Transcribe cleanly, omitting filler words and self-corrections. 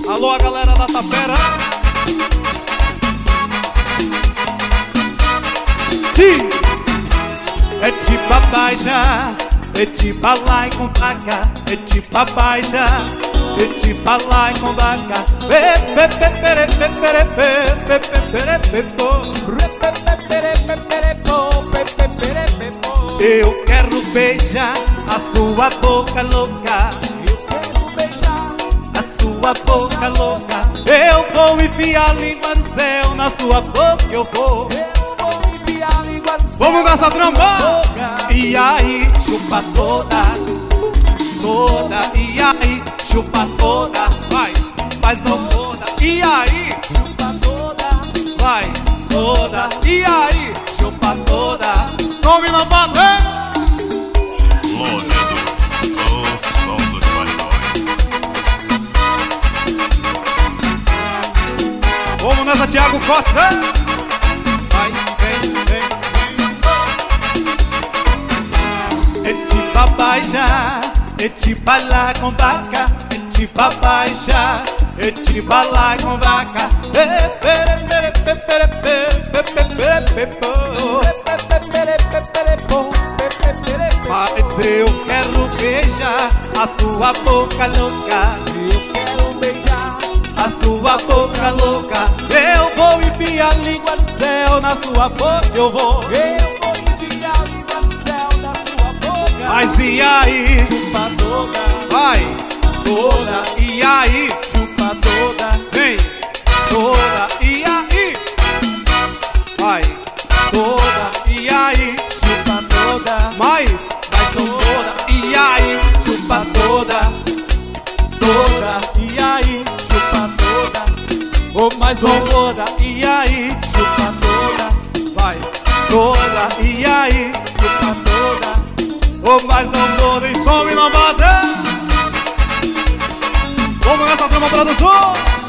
Alô, a galera da Tapera. Diz. É tipo a baixa, é tipo a lá e com vaca. É tipo a baixa, é tipo a lá e com vaca. Eu quero beijar a sua boca louca. Eu quero beijar a sua boca louca. Eu vou enfiar a língua no céu, na sua boca eu vou. Eu vou enfiar a língua no céu. Vamos nessa tramba! E aí, chupa toda, toda. E aí, chupa toda. Vai, mas não toda. E aí, chupa toda. Vai, toda. E aí, chupa toda. Tome na bala. O som dos paredões. Vamos nessa, Thiago Costa. Vai, vem, vem. É tipo a baixa, é tipo a lá com vaca. É tipo a baixa, é tipo a lá com vaca. Mas eu quero beijar a sua boca louca. Eu quero beijar a sua boca louca. Eu vou enfiar a língua no céu, na sua boca eu vou. Eu vou enfiar a língua no céu, na sua boca. Mas e aí? Chupa toda. Vai, toda. E aí? Chupa toda. Vem, toda. E aí? Vai, toda. E aí? Chupa toda. Mais, vai toda. E aí? Chupa toda. Toda. E aí? Chupa toda. Oh, mais toda. E aí? Chupa toda. Vai, toda. E aí? Chupa toda. Oh, mais não toda. E some na banda. Vamos nessa trama, produção.